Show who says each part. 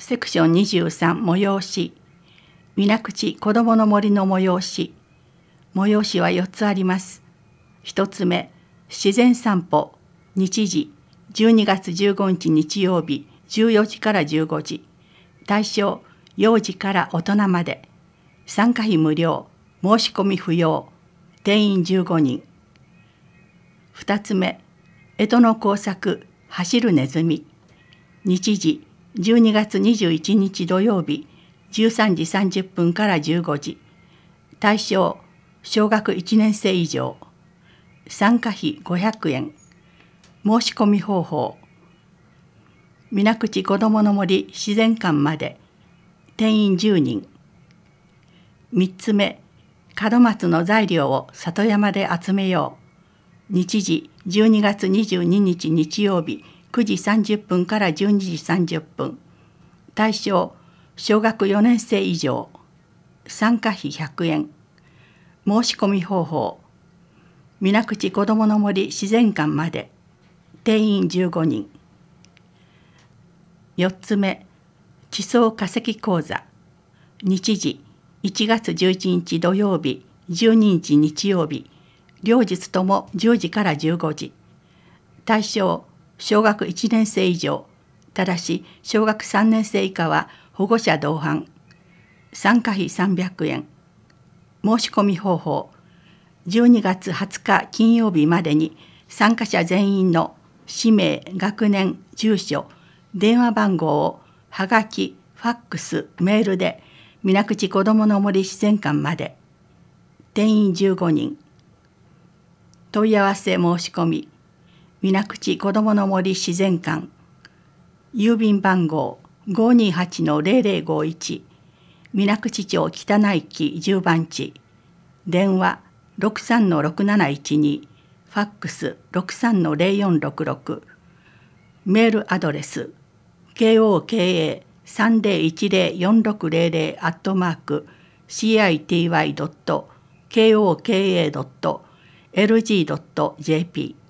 Speaker 1: セクション23催し、水口こどもの森の催し。催しは4つあります。1つ目、自然散歩、日時、12月15日日曜日、14時から15時。対象、幼児から大人まで。参加費無料、申し込み不要。定員15人。2つ目、干支の工作、走るネズミ。日時、12月21日土曜日、13時30分から15時。対象、小学1年生以上。参加費500円。申し込み方法。水口こどもの森自然館まで。定員10人。3つ目、門松の材料を里山で集めよう。日時、12月22日日曜日、9時30分から12時30分。対象、小学4年生以上。参加費100円。申し込み方法。水口こどもの森自然館まで。定員15人。4つ目、地層化石講座。日時、1月11日土曜日、12日日曜日。両日とも10時から15時。対象、小学1年生以上。ただし、小学3年生以下は保護者同伴。参加費300円。申し込み方法。12月20日金曜日までに参加者全員の氏名、学年、住所、電話番号をはがき、ファックス、メールで水口こどもの森自然館まで。定員15人。問い合わせ申し込み。水口こどもの森自然館。郵便番号 528-0051。水口町北内木10番地。電話 63-6712。ファックス 63-0466。メールアドレス koka30104600@city.koka.lg.jp